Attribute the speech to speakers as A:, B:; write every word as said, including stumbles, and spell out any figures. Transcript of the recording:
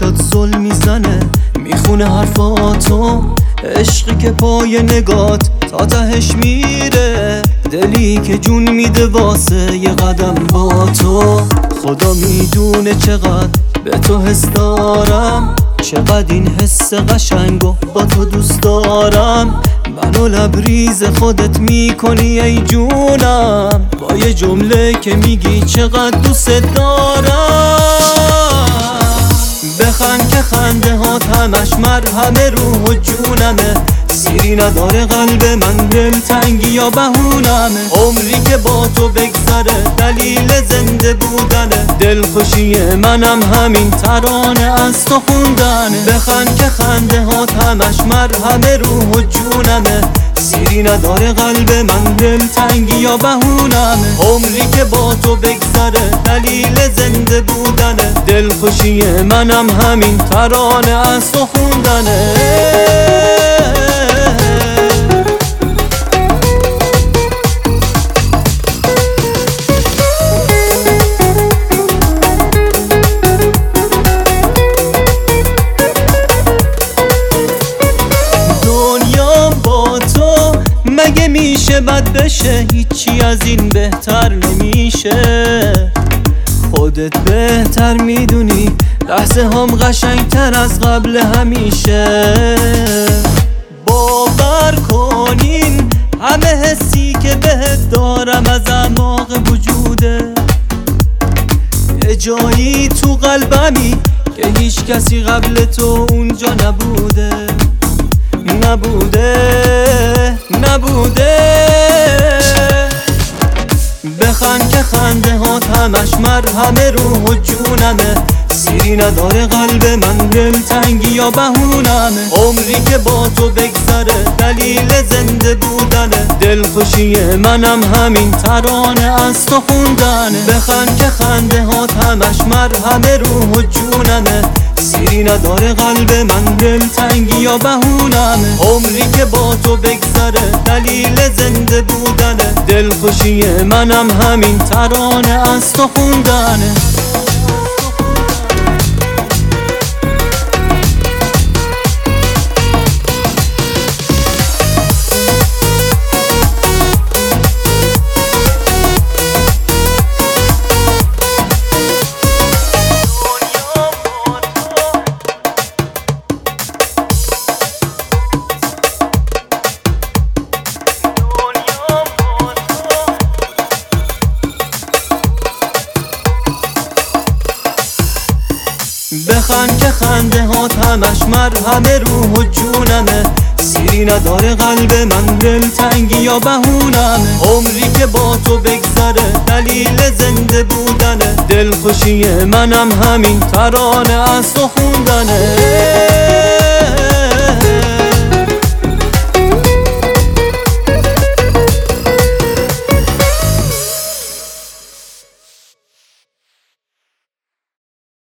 A: چشات ظلم میزنه، میخونه حرفاتو، عشقی که پای نگات تا تهش میره، دلی که جون میده واسه یه قدم با تو. خدا میدونه چقدر به تو حس دارم، چقدر این حس قشنگو با تو دوست دارم. منو لبریز خودت میکنی ای جونم، با یه جمله که میگی چقدر دوست دارم. بخند که خنده هات همش مرهم روح و جونمه، سیری نداره قلب من، دلتنگی یا بهونمه. عمری که با تو بگذره دلیل زنده بودنه، دلخوشی منم همین ترانه از تو خوندنه. بخند که خنده هات همش مرهم روح و جونمه، سیری نداره قلب من، دلتنگی یا بهونمه. عمری که با تو بگذره دلیل زنده بودنه، دلخوشی منم همین ترانه از تو خوندنه. مگه میشه بد بشه؟ هیچی از این بهتر نمیشه، خودت بهتر میدونی، لحظه هم قشنگتر از قبل همیشه. باور کنین همه حسی که بهت دارم از اعماق وجوده، یه جایی تو قلبمی که هیچ کسی قبل تو اونجا نبوده، نبوده نبوده. بخند که خنده هات همش مرهم روح و جونمه، سیری نداره قلب من، دلتنگی یا بهونمه. عمری که با تو بگذره دلیل زنده بودنه، دلخوشی منم همین ترانه از تو خوندنه. بخند که خنده هات همش مرهم روح و جونمه، سیری نداره قلب من، دلتنگی یا بهونمه. عمری که با تو بگذره دلیل زنده بودنه، دلخوشی منم همین ترانه از تو خوندنه. بخند که خنده هات همش مرهم روح و جونمه، سیری نداره قلب من، دلتنگی یا بهونمه. عمری که با تو بگذره دلیل زنده بودنه، دلخوشی منم همین ترانه از تو خوندنه.